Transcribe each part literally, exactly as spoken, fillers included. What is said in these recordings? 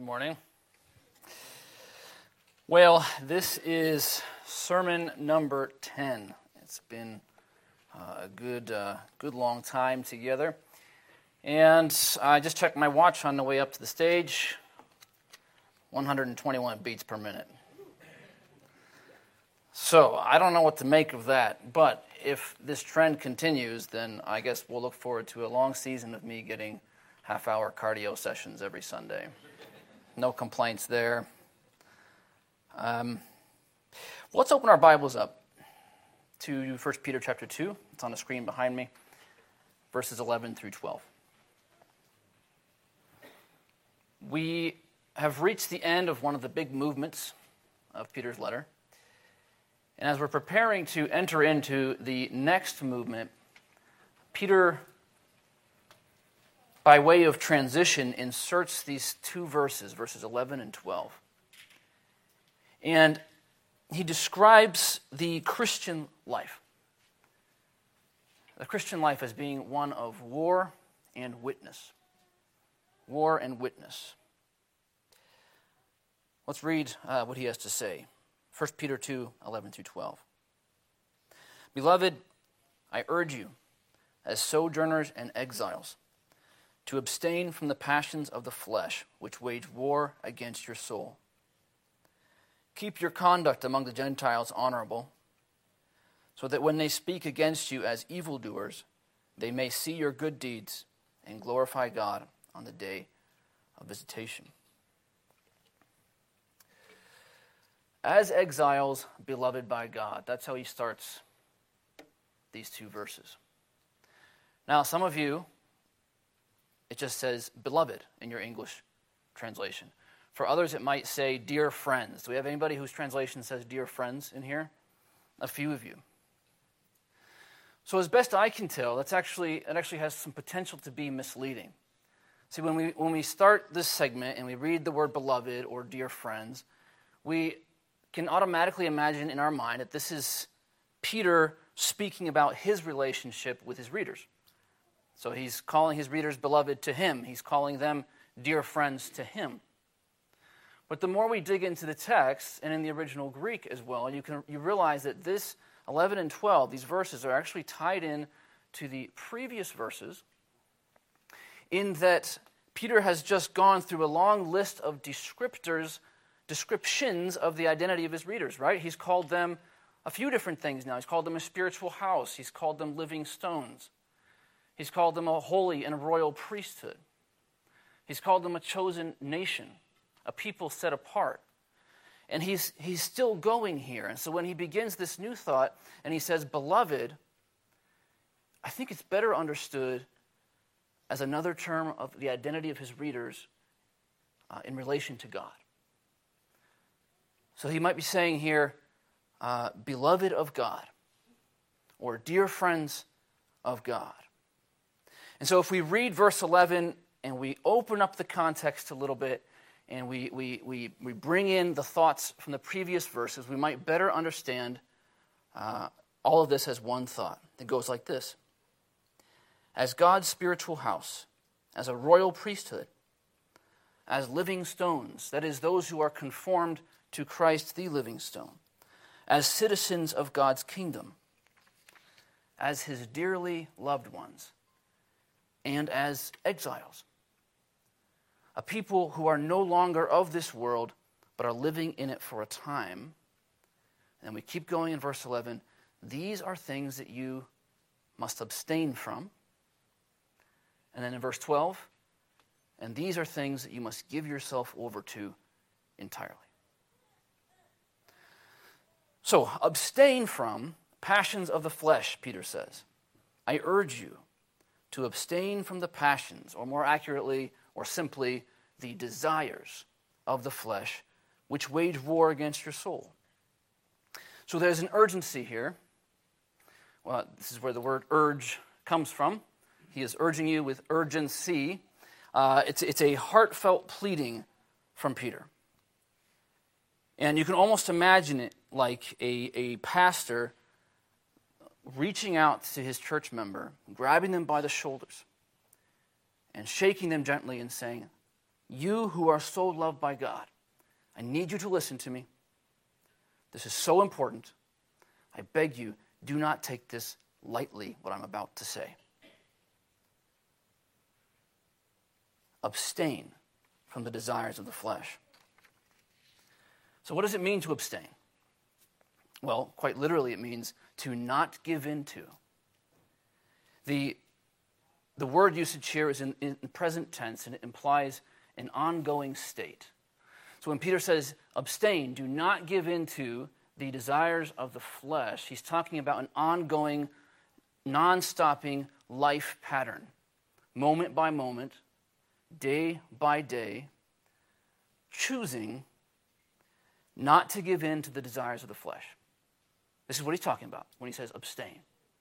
Morning. Well, this is sermon number ten. It's been uh, a good, uh, good long time together. And I just checked my watch on the way up to the stage. one hundred twenty-one beats per minute. So I don't know what to make of that. But if this trend continues, then I guess we'll look forward to a long season of me getting half-hour cardio sessions every Sunday. No complaints there. Um, let's open our Bibles up to First Peter chapter two. It's on the screen behind me, verses eleven through twelve. We have reached the end of one of the big movements of Peter's letter. And as we're preparing to enter into the next movement, Peter, by way of transition, inserts these two verses, verses eleven and twelve. And he describes the Christian life. The Christian life as being one of war and witness. War and witness. Let's read uh, what he has to say. First Peter two, eleven through twelve. Beloved, I urge you, as sojourners and exiles, to abstain from the passions of the flesh, which wage war against your soul. Keep your conduct among the Gentiles honorable, so that when they speak against you as evildoers, they may see your good deeds and glorify God on the day of visitation. As exiles, beloved by God. That's how he starts these two verses. Now, some of you, it just says beloved in your English translation. For others, it might say dear friends. Do we have anybody whose translation says dear friends in here? A few of you. So as best I can tell, that's actually it actually has some potential to be misleading. See, when we when we start this segment and we read the word beloved or dear friends, we can automatically imagine in our mind that this is Peter speaking about his relationship with his readers. So he's calling his readers beloved to him. He's calling them dear friends to him. But the more we dig into the text, and in the original Greek as well, you can you realize that this eleven and twelve, these verses, are actually tied in to the previous verses, in that Peter has just gone through a long list of descriptors, descriptions of the identity of his readers, right? He's called them a few different things now. He's called them a spiritual house. He's called them living stones. He's called them a holy and royal priesthood. He's called them a chosen nation, a people set apart. And he's he's still going here. And so when he begins this new thought and he says, beloved, I think it's better understood as another term of the identity of his readers uh, in relation to God. So he might be saying here, uh, beloved of God, or dear friends of God. And so if we read verse eleven and we open up the context a little bit, and we, we, we, we bring in the thoughts from the previous verses, we might better understand uh, all of this as one thought. It goes like this. As God's spiritual house, as a royal priesthood, as living stones, that is, those who are conformed to Christ the living stone, as citizens of God's kingdom, as his dearly loved ones, and as exiles. A people who are no longer of this world, but are living in it for a time. And we keep going in verse eleven. These are things that you must abstain from. And then in verse twelve, and these are things that you must give yourself over to entirely. So, abstain from passions of the flesh, Peter says. I urge you to abstain from the passions, or more accurately, or simply, the desires of the flesh, which wage war against your soul. So there's an urgency here. Well, this is where the word urge comes from. He is urging you with urgency. Uh, it's, it's a heartfelt pleading from Peter. And you can almost imagine it like a, a pastor reaching out to his church member, grabbing them by the shoulders, and shaking them gently and saying, you who are so loved by God, I need you to listen to me. This is so important. I beg you, do not take this lightly, what I'm about to say. Abstain from the desires of the flesh. So what does it mean to abstain? Well, quite literally, it means to not give in to. The, the word usage here is in, in present tense, and it implies an ongoing state. So when Peter says, abstain, do not give in to the desires of the flesh, he's talking about an ongoing, non-stopping life pattern, moment by moment, day by day, choosing not to give in to the desires of the flesh. This is what he's talking about when he says abstain.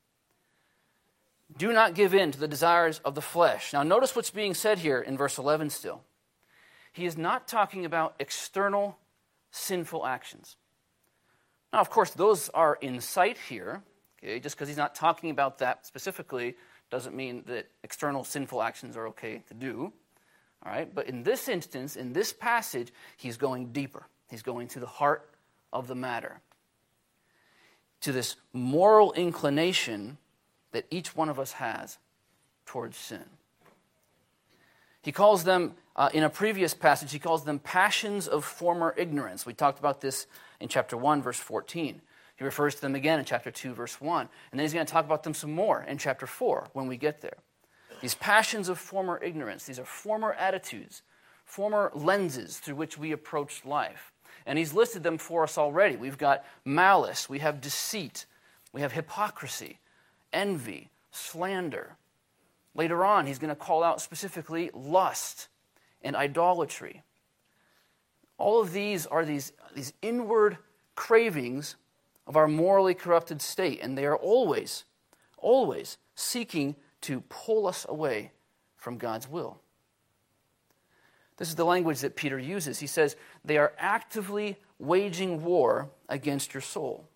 Do not give in to the desires of the flesh. Now notice what's being said here in verse eleven still. He is not talking about external sinful actions. Now, of course, those are in sight here. Okay? Just because he's not talking about that specifically doesn't mean that external sinful actions are okay to do. All right? But in this instance, in this passage, he's going deeper. He's going to the heart of the matter, to this moral inclination that each one of us has towards sin. He calls them, uh, in a previous passage, he calls them passions of former ignorance. We talked about this in chapter one, verse fourteen. He refers to them again in chapter two, verse one. And then he's going to talk about them some more in chapter four when we get there. These passions of former ignorance, these are former attitudes, former lenses through which we approach life. And he's listed them for us already. We've got malice, we have deceit, we have hypocrisy, envy, slander. Later on, he's going to call out specifically lust and idolatry. All of these are these, these inward cravings of our morally corrupted state, and they are always, always seeking to pull us away from God's will. This is the language that Peter uses. He says, they are actively waging war against your soul.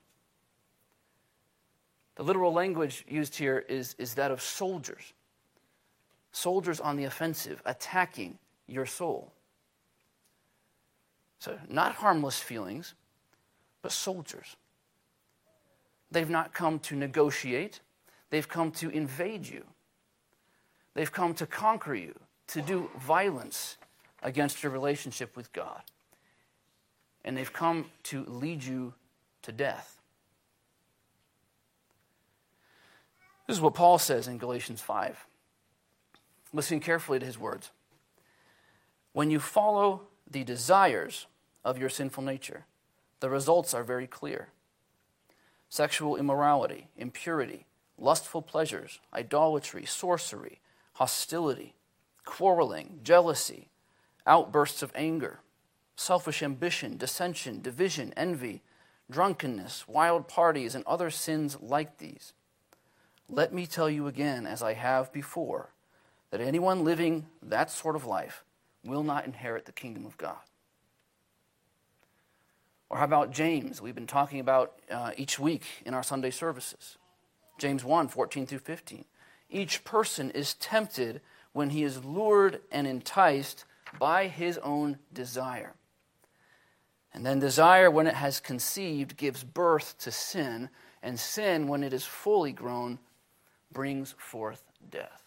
The literal language used here is, is that of soldiers. Soldiers on the offensive, attacking your soul. So, not harmless feelings, but soldiers. They've not come to negotiate. They've come to invade you. They've come to conquer you, to do violence against your relationship with God. And they've come to lead you to death. This is what Paul says in Galatians five. Listen carefully to his words. When you follow the desires of your sinful nature, the results are very clear. Sexual immorality, impurity, lustful pleasures, idolatry, sorcery, hostility, quarreling, jealousy, outbursts of anger, selfish ambition, dissension, division, envy, drunkenness, wild parties, and other sins like these. Let me tell you again, as I have before, that anyone living that sort of life will not inherit the kingdom of God. Or how about James? We've been talking about uh, each week in our Sunday services. James one, fourteen through fifteen. Each person is tempted when he is lured and enticed by his own desire. And then desire, when it has conceived, gives birth to sin, and sin, when it is fully grown, brings forth death.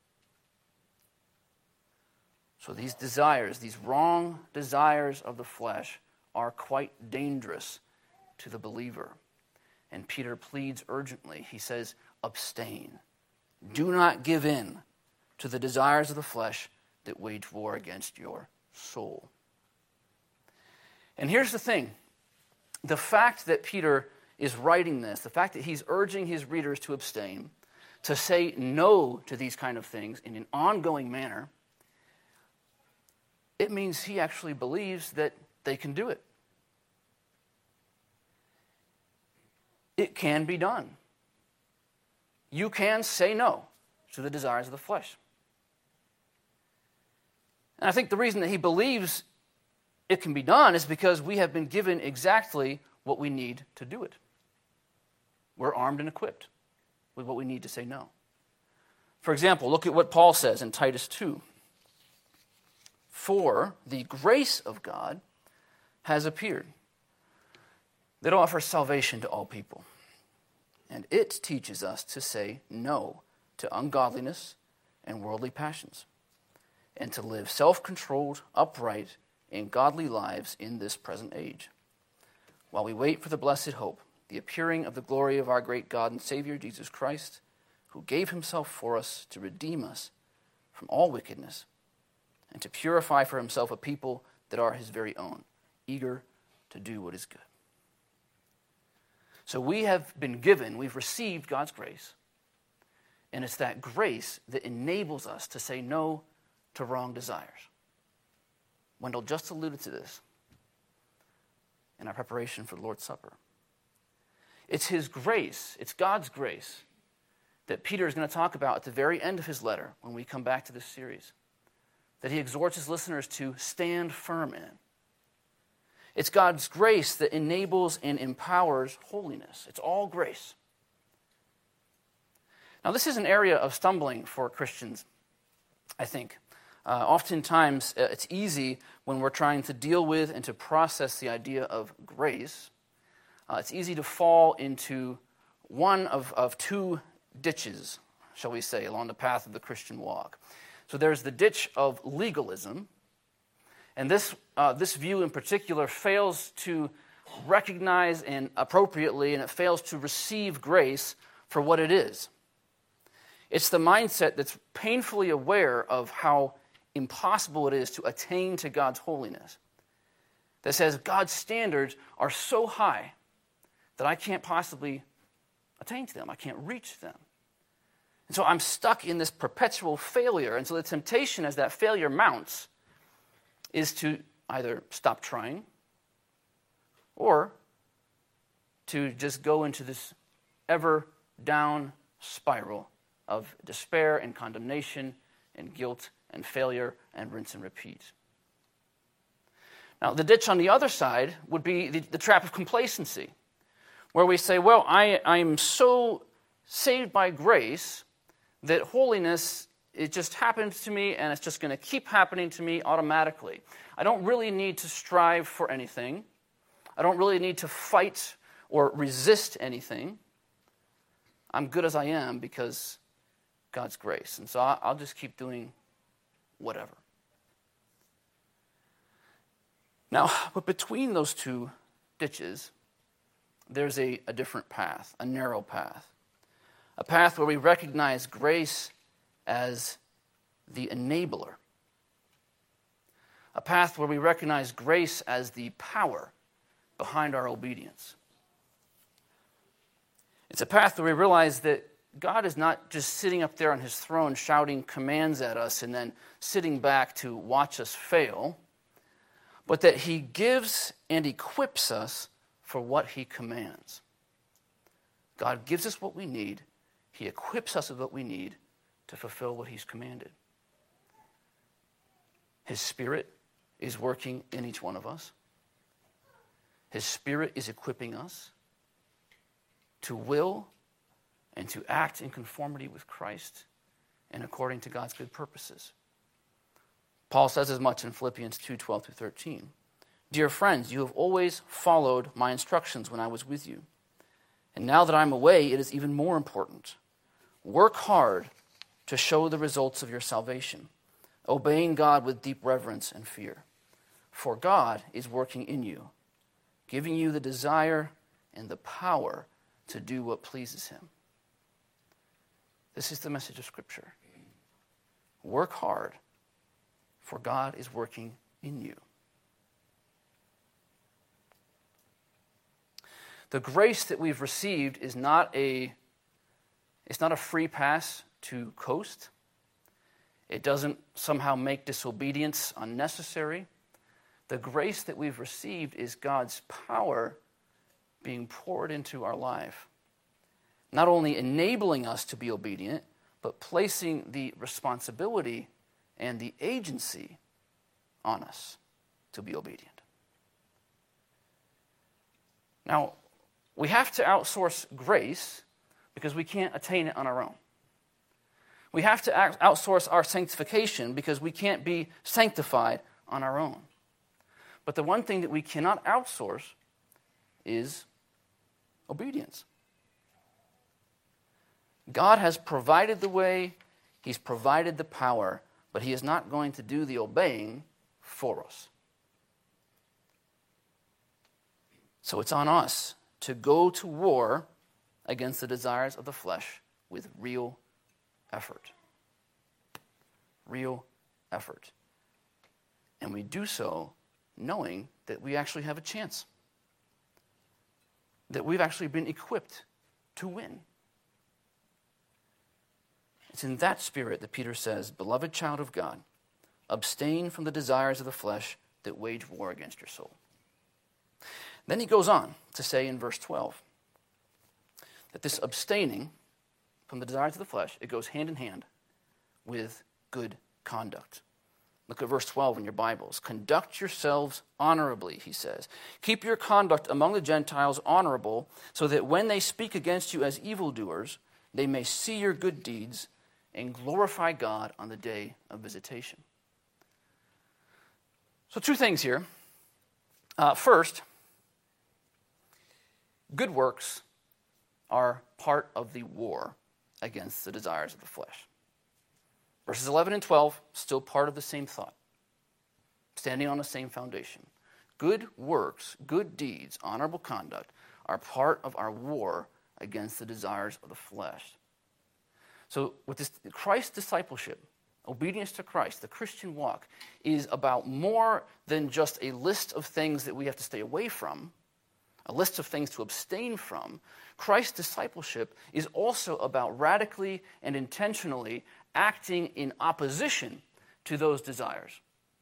So these desires, these wrong desires of the flesh, are quite dangerous to the believer. And Peter pleads urgently. He says, abstain. Do not give in to the desires of the flesh that wage war against your soul. And here's the thing. The fact that Peter is writing this, the fact that he's urging his readers to abstain, to say no to these kind of things in an ongoing manner, it means he actually believes that they can do it. It can be done. You can say no to the desires of the flesh. And I think the reason that he believes it can be done is because we have been given exactly what we need to do it. We're armed and equipped with what we need to say no. For example, look at what Paul says in Titus two. For the grace of God has appeared, that offers salvation to all people. And it teaches us to say no to ungodliness and worldly passions, and to live self-controlled, upright, and godly lives in this present age, while we wait for the blessed hope, the appearing of the glory of our great God and Savior, Jesus Christ, who gave himself for us to redeem us from all wickedness, and to purify for himself a people that are his very own, eager to do what is good. So we have been given, we've received God's grace, and it's that grace that enables us to say no to wrong desires. Wendell just alluded to this in our preparation for the Lord's Supper. It's his grace, it's God's grace, that Peter is going to talk about at the very end of his letter when we come back to this series, that he exhorts his listeners to stand firm in. It's God's grace that enables and empowers holiness. It's all grace. Now, this is an area of stumbling for Christians, I think. Uh, oftentimes, uh, it's easy when we're trying to deal with and to process the idea of grace. Uh, it's easy to fall into one of, of two ditches, shall we say, along the path of the Christian walk. So there's the ditch of legalism, and this uh, this view in particular fails to recognize and appropriately, and it fails to receive grace for what it is. It's the mindset that's painfully aware of how impossible it is to attain to God's holiness, that says God's standards are so high that I can't possibly attain to them. I can't reach them. And so I'm stuck in this perpetual failure. And so the temptation as that failure mounts is to either stop trying or to just go into this ever down spiral of despair and condemnation and guilt and failure and rinse and repeat. Now, the ditch on the other side would be the, the trap of complacency, where we say, well, I, I'm so saved by grace that holiness, it just happens to me and it's just going to keep happening to me automatically. I don't really need to strive for anything. I don't really need to fight or resist anything. I'm good as I am because God's grace. And so I'll just keep doing whatever. Now, but between those two ditches, there's a, a different path, a narrow path. A path where we recognize grace as the enabler. A path where we recognize grace as the power behind our obedience. It's a path where we realize that God is not just sitting up there on his throne shouting commands at us and then sitting back to watch us fail, but that he gives and equips us for what he commands. God gives us what we need. He equips us with what we need to fulfill what he's commanded. His Spirit is working in each one of us. His Spirit is equipping us to will and to act in conformity with Christ and according to God's good purposes. Paul says as much in Philippians two, twelve through thirteen. Dear friends, you have always followed my instructions when I was with you. And now that I'm away, it is even more important. Work hard to show the results of your salvation, obeying God with deep reverence and fear. For God is working in you, giving you the desire and the power to do what pleases him. This is the message of Scripture. Work hard, for God is working in you. The grace that we've received is not a, it's not a free pass to coast. It doesn't somehow make disobedience unnecessary. The grace that we've received is God's power being poured into our life. Not only enabling us to be obedient, but placing the responsibility and the agency on us to be obedient. Now, we have to outsource grace because we can't attain it on our own. We have to act, outsource our sanctification because we can't be sanctified on our own. But the one thing that we cannot outsource is obedience. God has provided the way, he's provided the power, but he is not going to do the obeying for us. So it's on us to go to war against the desires of the flesh with real effort. Real effort. And we do so knowing that we actually have a chance. That we've actually been equipped to win. It's in that spirit that Peter says, "Beloved child of God, abstain from the desires of the flesh that wage war against your soul." Then he goes on to say in verse twelve that this abstaining from the desires of the flesh, it goes hand in hand with good conduct. Look at verse twelve in your Bibles. "Conduct yourselves honorably," he says. "Keep your conduct among the Gentiles honorable, so that when they speak against you as evildoers, they may see your good deeds and glorify God on the day of visitation." So two things here. Uh, first, good works are part of the war against the desires of the flesh. Verses eleven and twelve, still part of the same thought, standing on the same foundation. Good works, good deeds, honorable conduct are part of our war against the desires of the flesh. So with this Christ discipleship, obedience to Christ, the Christian walk, is about more than just a list of things that we have to stay away from, a list of things to abstain from. Christ's discipleship is also about radically and intentionally acting in opposition to those desires.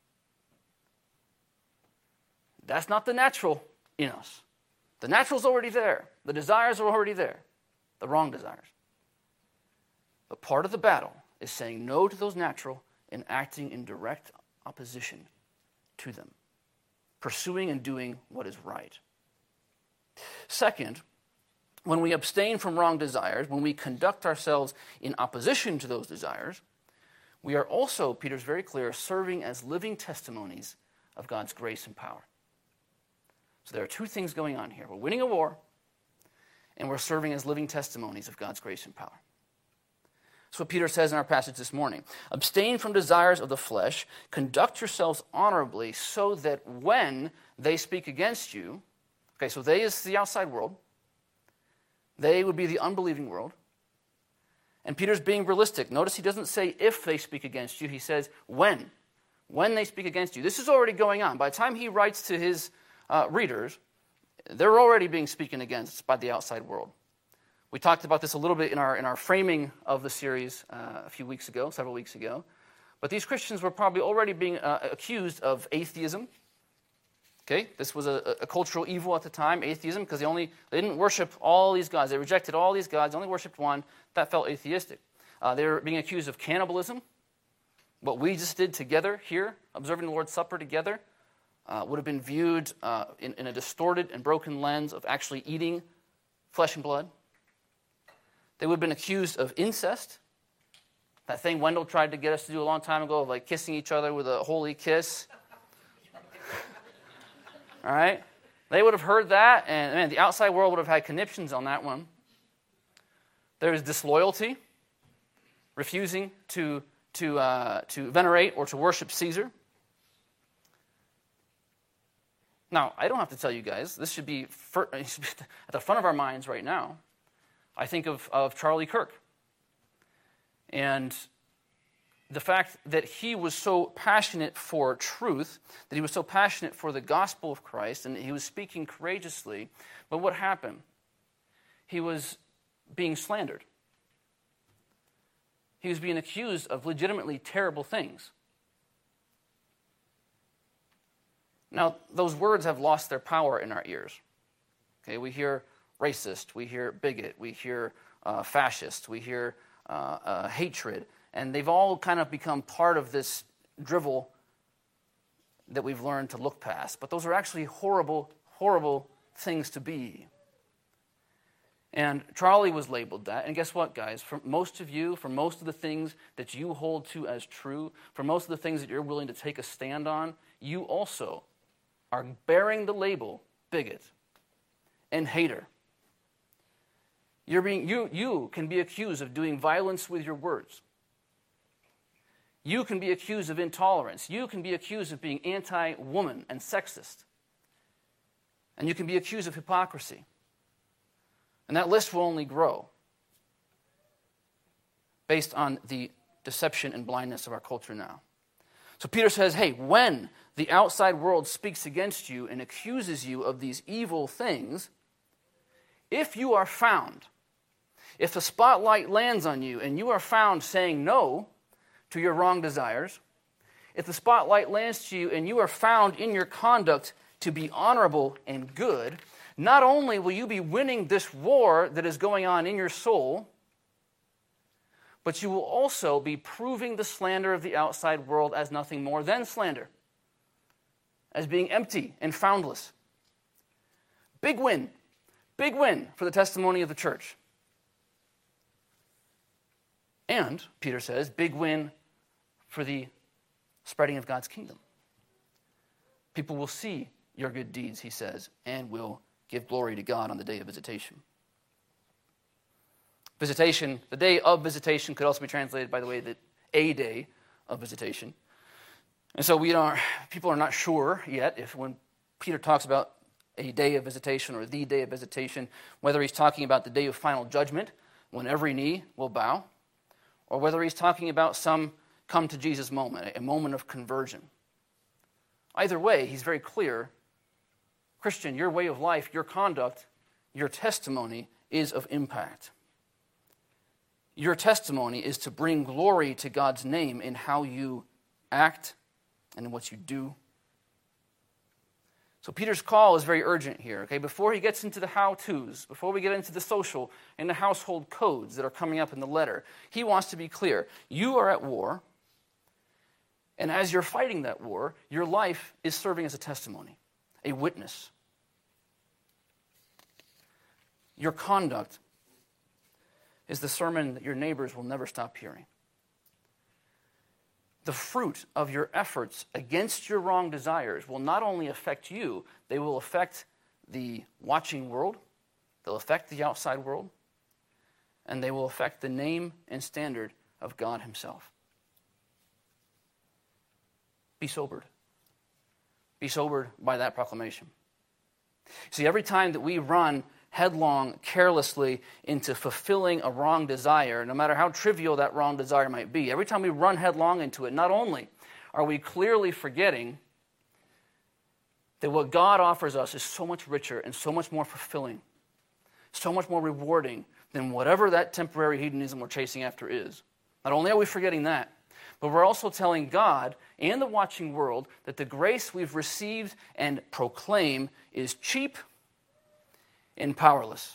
That's not the natural in us. The natural's already there. The desires are already there. The wrong desires. But part of the battle is saying no to those natural and acting in direct opposition to them. Pursuing and doing what is right. Second, when we abstain from wrong desires, when we conduct ourselves in opposition to those desires, we are also, Peter's very clear, serving as living testimonies of God's grace and power. So there are two things going on here. We're winning a war, and we're serving as living testimonies of God's grace and power. That's what Peter says in our passage this morning. "Abstain from desires of the flesh, conduct yourselves honorably, so that when they speak against you," okay, so they is the outside world. They would be the unbelieving world. And Peter's being realistic. Notice he doesn't say if they speak against you. He says when. When they speak against you. This is already going on. By the time he writes to his uh, readers, they're already being spoken against by the outside world. We talked about this a little bit in our, in our framing of the series uh, a few weeks ago, several weeks ago. But these Christians were probably already being uh, accused of atheism. Okay, this was a, a cultural evil at the time, atheism, because they only they didn't worship all these gods. They rejected all these gods, only worshipped one. That felt atheistic. Uh, they were being accused of cannibalism. What we just did together here, observing the Lord's Supper together, uh, would have been viewed uh, in, in a distorted and broken lens of actually eating flesh and blood. They would have been accused of incest. That thing Wendell tried to get us to do a long time ago of like kissing each other with a holy kiss. All right? They would have heard that, and man, the outside world would have had conniptions on that one. There is disloyalty, refusing to, to, uh, to venerate or to worship Caesar. Now, I don't have to tell you guys, this should be for, at the front of our minds right now. I think of, of Charlie Kirk. And the fact that he was so passionate for truth, that he was so passionate for the gospel of Christ, and he was speaking courageously. But what happened? He was being slandered. He was being accused of legitimately terrible things. Now, those words have lost their power in our ears. Okay, we hear racist, we hear bigot, we hear uh, fascist, we hear uh, uh, hatred. And they've all kind of become part of this drivel that we've learned to look past. But those are actually horrible, horrible things to be. And Charlie was labeled that. And guess what, guys? For most of you, for most of the things that you hold to as true, for most of the things that you're willing to take a stand on, you also are bearing the label bigot and hater. You're being, you, you can be accused of doing violence with your words. You can be accused of intolerance. You can be accused of being anti-woman and sexist. And you can be accused of hypocrisy. And that list will only grow based on the deception and blindness of our culture now. So Peter says, hey, when the outside world speaks against you and accuses you of these evil things, if you are found, if the spotlight lands on you and you are found saying no to your wrong desires, if the spotlight lands to you and you are found in your conduct to be honorable and good, not only will you be winning this war that is going on in your soul, but you will also be proving the slander of the outside world as nothing more than slander, as being empty and foundless. Big win. Big win for the testimony of the church. And, Peter says, big win for the spreading of God's kingdom. People will see your good deeds, he says, and will give glory to God on the day of visitation. Visitation, the day of visitation could also be translated, by the way, that a day of visitation. And so we are, people are not sure yet if when Peter talks about a day of visitation or the day of visitation, whether he's talking about the day of final judgment, when every knee will bow, or whether he's talking about some come to Jesus moment, a moment of conversion. Either way, he's very clear, Christian, your way of life, your conduct, your testimony is of impact. Your testimony is to bring glory to God's name in how you act and in what you do. So Peter's call is very urgent here, okay? Before he gets into the how-tos, before we get into the social and the household codes that are coming up in the letter, he wants to be clear. You are at war, and as you're fighting that war, your life is serving as a testimony, a witness. Your conduct is the sermon that your neighbors will never stop hearing. The fruit of your efforts against your wrong desires will not only affect you, they will affect the watching world, they'll affect the outside world, and they will affect the name and standard of God himself. Be sobered. Be sobered by that proclamation. See, every time that we run headlong, carelessly into fulfilling a wrong desire, no matter how trivial that wrong desire might be, every time we run headlong into it, not only are we clearly forgetting that what God offers us is so much richer and so much more fulfilling, so much more rewarding than whatever that temporary hedonism we're chasing after is. Not only are we forgetting that, but we're also telling God and the watching world that the grace we've received and proclaim is cheap and powerless.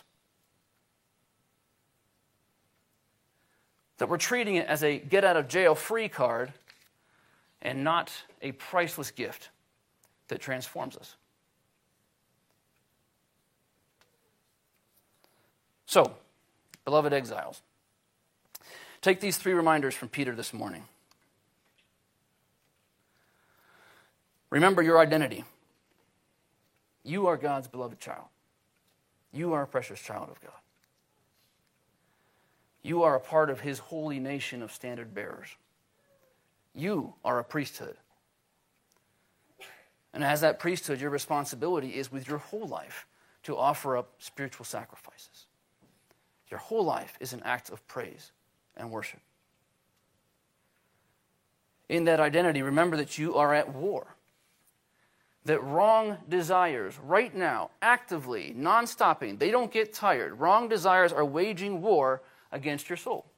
That we're treating it as a get-out-of-jail-free card and not a priceless gift that transforms us. So, beloved exiles, take these three reminders from Peter this morning. Remember your identity. You are God's beloved child. You are a precious child of God. You are a part of his holy nation of standard bearers. You are a priesthood. And as that priesthood, your responsibility is with your whole life to offer up spiritual sacrifices. Your whole life is an act of praise and worship. In that identity, remember that you are at war. That wrong desires, right now, actively, non-stopping, they don't get tired. Wrong desires are waging war against your soul.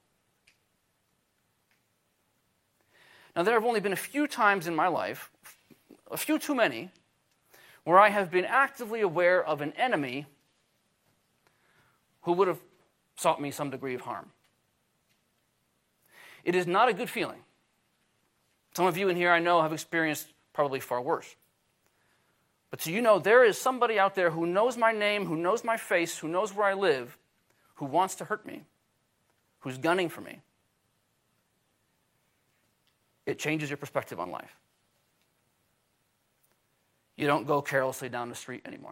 Now, there have only been a few times in my life, a few too many, where I have been actively aware of an enemy who would have sought me some degree of harm. It is not a good feeling. Some of you in here I know have experienced probably far worse. But so you know, there is somebody out there who knows my name, who knows my face, who knows where I live, who wants to hurt me, who's gunning for me, it changes your perspective on life. You don't go carelessly down the street anymore.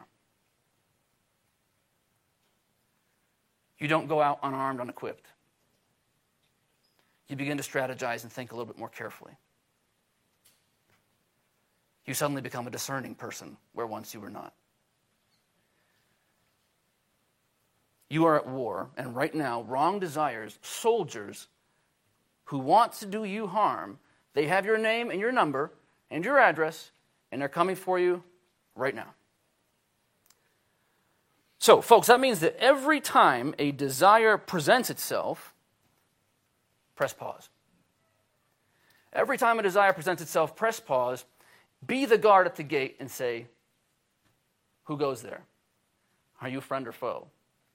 You don't go out unarmed, unequipped. You begin to strategize and think a little bit more carefully. You suddenly become a discerning person where once you were not. You are at war, and right now, wrong desires, soldiers who want to do you harm, they have your name and your number and your address, and they're coming for you right now. So, folks, that means that every time a desire presents itself, press pause. Every time a desire presents itself, press pause, be the guard at the gate and say, who goes there? Are you friend or foe?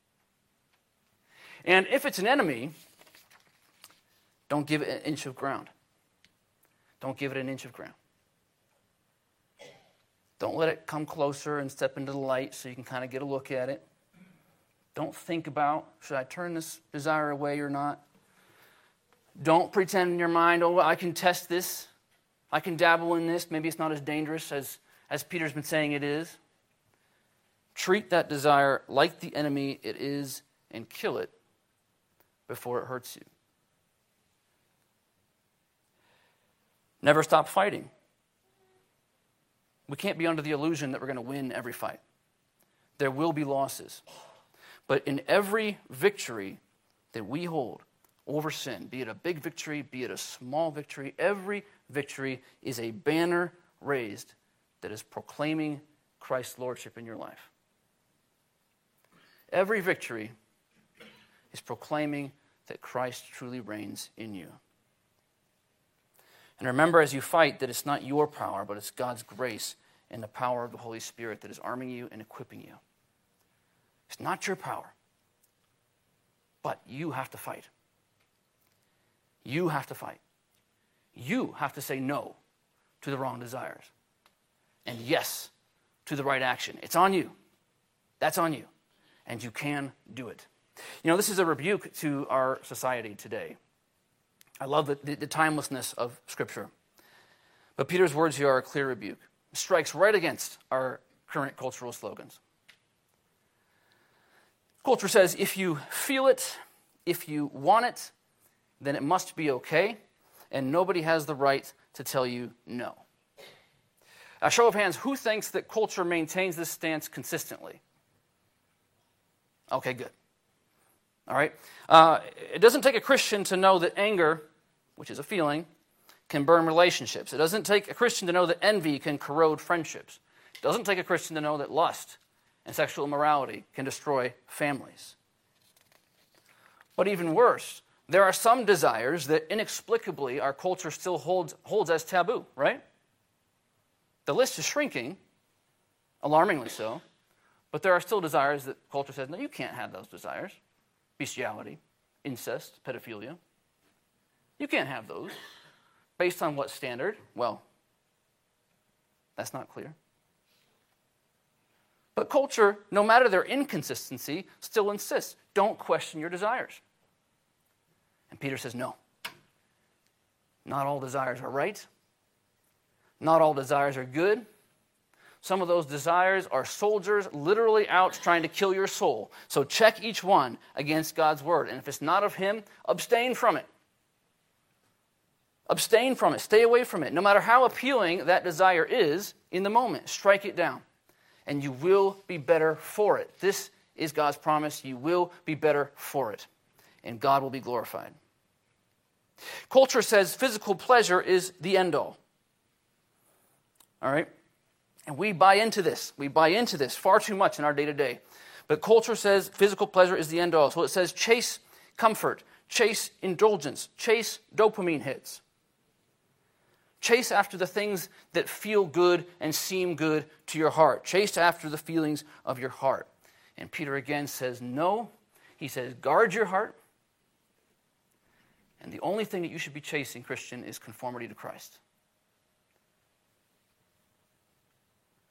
And if it's an enemy, don't give it an inch of ground. Don't give it an inch of ground. Don't let it come closer and step into the light so you can kind of get a look at it. Don't think about, should I turn this desire away or not? Don't pretend in your mind, oh, I can test this. I can dabble in this. Maybe it's not as dangerous as, as Peter's been saying it is. Treat that desire like the enemy it is and kill it before it hurts you. Never stop fighting. We can't be under the illusion that we're going to win every fight. There will be losses. But in every victory that we hold over sin, be it a big victory, be it a small victory, every victory is a banner raised that is proclaiming Christ's lordship in your life. Every victory is proclaiming that Christ truly reigns in you. And remember as you fight that it's not your power, but it's God's grace and the power of the Holy Spirit that is arming you and equipping you. It's not your power, but you have to fight. You have to fight. You have to say no to the wrong desires and yes to the right action. It's on you. That's on you. And you can do it. You know, this is a rebuke to our society today. I love the, the, the timelessness of Scripture. But Peter's words here are a clear rebuke. It strikes right against our current cultural slogans. Culture says, if you feel it, if you want it, then it must be okay, and nobody has the right to tell you no. A show of hands, who thinks that culture maintains this stance consistently? Okay, good. All right. Uh, it doesn't take a Christian to know that anger, which is a feeling, can burn relationships. It doesn't take a Christian to know that envy can corrode friendships. It doesn't take a Christian to know that lust and sexual immorality can destroy families. But even worse, there are some desires that inexplicably our culture still holds, holds as taboo, right? The list is shrinking, alarmingly so, but there are still desires that culture says, no, you can't have those desires. Bestiality, incest, pedophilia. You can't have those. Based on what standard? Well, that's not clear. But culture, no matter their inconsistency, still insists, don't question your desires. And Peter says, no. Not all desires are right. Not all desires are good. Some of those desires are soldiers literally out trying to kill your soul. So check each one against God's word. And if it's not of him, abstain from it. Abstain from it. Stay away from it. No matter how appealing that desire is in the moment, strike it down. And you will be better for it. This is God's promise. You will be better for it. And God will be glorified. Culture says physical pleasure is the end all. All right? And we buy into this. We buy into this far too much in our day-to-day. But culture says physical pleasure is the end all. So it says chase comfort, chase indulgence, chase dopamine hits. Chase after the things that feel good and seem good to your heart. Chase after the feelings of your heart. And Peter again says no. He says guard your heart. And the only thing that you should be chasing, Christian, is conformity to Christ.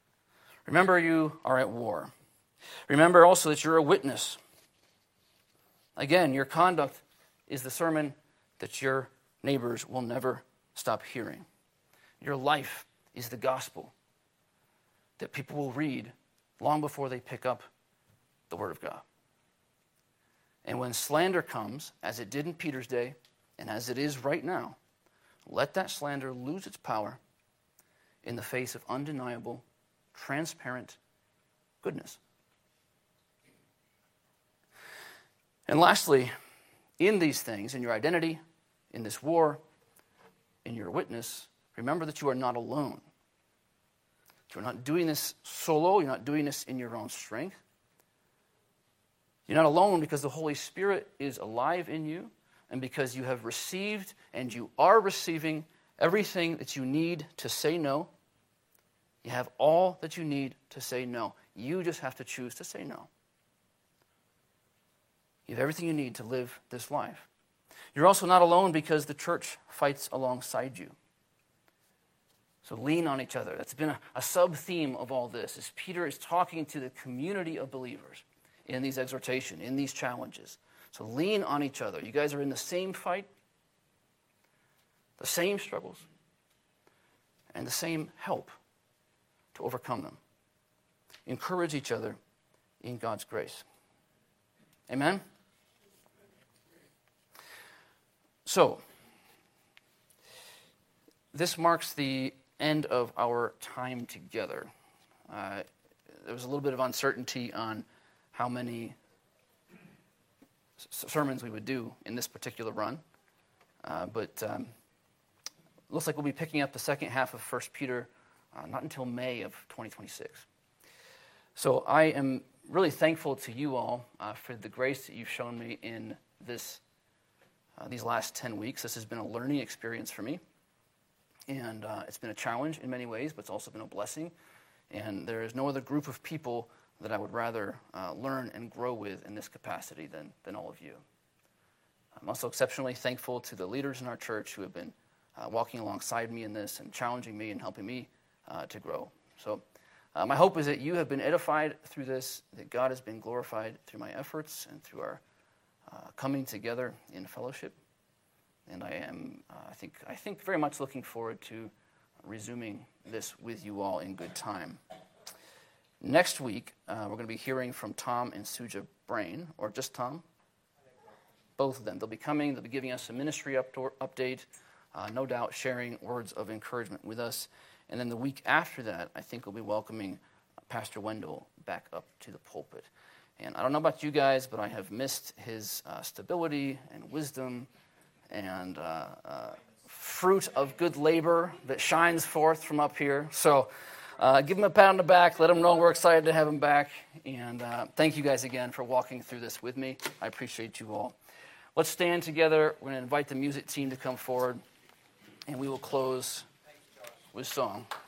Remember, you are at war. Remember also that you're a witness. Again, your conduct is the sermon that your neighbors will never stop hearing. Your life is the gospel that people will read long before they pick up the Word of God. And when slander comes, as it did in Peter's day, and as it is right now, let that slander lose its power in the face of undeniable, transparent goodness. And lastly, in these things, in your identity, in this war, in your witness, remember that you are not alone. You're not doing this solo. You're not doing this in your own strength. You're not alone because the Holy Spirit is alive in you and because you have received and you are receiving everything that you need to say no. You have all that you need to say no. You just have to choose to say no. You have everything you need to live this life. You're also not alone because the church fights alongside you. So lean on each other. That's been a, a sub-theme of all this, as Peter is talking to the community of believers in these exhortations, in these challenges. So lean on each other. You guys are in the same fight, the same struggles, and the same help to overcome them. Encourage each other in God's grace. Amen? So, this marks the end of our time together. Uh, there was a little bit of uncertainty on how many s- sermons we would do in this particular run, uh, but um, looks like we'll be picking up the second half of First Peter uh, not until May of twenty twenty-six. So I am really thankful to you all uh, for the grace that you've shown me in this uh, these last ten weeks. This has been a learning experience for me. And uh, it's been a challenge in many ways, but it's also been a blessing. And there is no other group of people that I would rather uh, learn and grow with in this capacity than, than all of you. I'm also exceptionally thankful to the leaders in our church who have been uh, walking alongside me in this and challenging me and helping me uh, to grow. So uh, my hope is that you have been edified through this, that God has been glorified through my efforts and through our uh, coming together in fellowship. And I am, uh, I think, I think very much looking forward to resuming this with you all in good time. Next week, uh, we're going to be hearing from Tom and Suja Brain, or just Tom? Both of them. They'll be coming. They'll be giving us a ministry up update, uh, no doubt sharing words of encouragement with us. And then the week after that, I think we'll be welcoming Pastor Wendell back up to the pulpit. And I don't know about you guys, but I have missed his uh, stability and wisdom and uh, uh, fruit of good labor that shines forth from up here. So uh, give him a pat on the back. Let him know we're excited to have him back. And uh, thank you guys again for walking through this with me. I appreciate you all. Let's stand together. We're going to invite the music team to come forward, and we will close with song.